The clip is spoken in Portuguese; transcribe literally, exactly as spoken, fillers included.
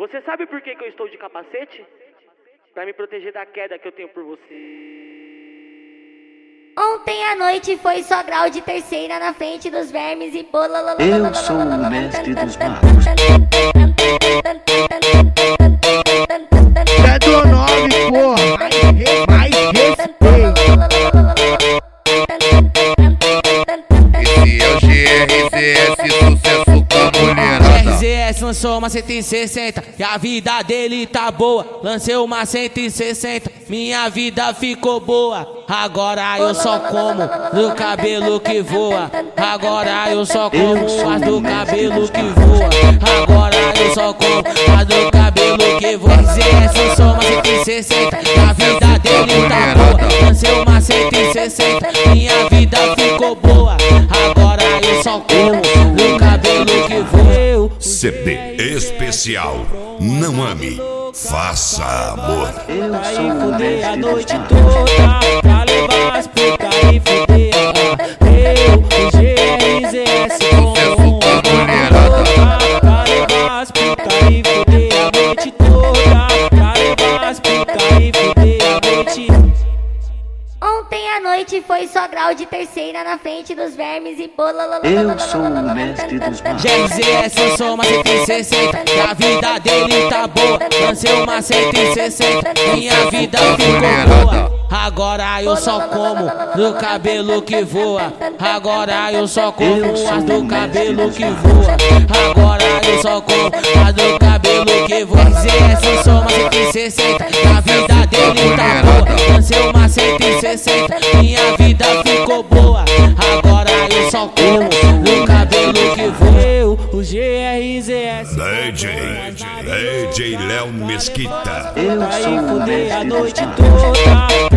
Você sabe por que que eu estou de capacete? Pra me proteger da queda que eu tenho por você. Ontem à noite foi só grau de terceira na frente dos vermes e bola. Eu sou o mestre dos magos. É do nove, porra. Mais respeito. Esse é o G R Z S, sucesso com a mulherada. R Z S lançou uma cento e sessenta e a vida dele tá boa. Lancei uma cento e sessenta, minha vida ficou boa. Agora eu só como do cabelo que voa. Agora eu só como as do cabelo que voa. Agora eu só como as do cabelo que voa. R Z S lançou uma cento e sessenta e a vida dele tá boa. Lancei uma cento e sessenta, minha vida ficou boa. Agora eu só como do cabelo que voa. C D especial Não Ame, Faça Amor. Eu sou e o fuder a mestre dos noite magos. toda pra levar as putas e fuder. Eu, o G R Z S, Sucesso com a mulherada. pra levar as putas e fuder a noite toda pra levar as putas e fuder a noite. Ontem à noite foi só grau de terceira na frente dos vermes e bola. Eu sou o mestre dos magos. R Z S lançou uma cento e sessenta e a vida dele tá boa. Lancei uma cento e sessenta, minha vida ficou boa. Agora eu só como do cabelo que voa. Agora eu só como as do cabelo que voa. Agora eu só como as do cabelo que voa. R Z S lançou uma cento e sessenta e a vida dele tá boa. Lancei uma cento e sessenta, minha vida ficou boa. Agora eu só como do cabelo que voa. Eu, o G R Z S, D J, D J Léo Mesquita. Eu pra sou ir o fuder a mestre dos noite magos. toda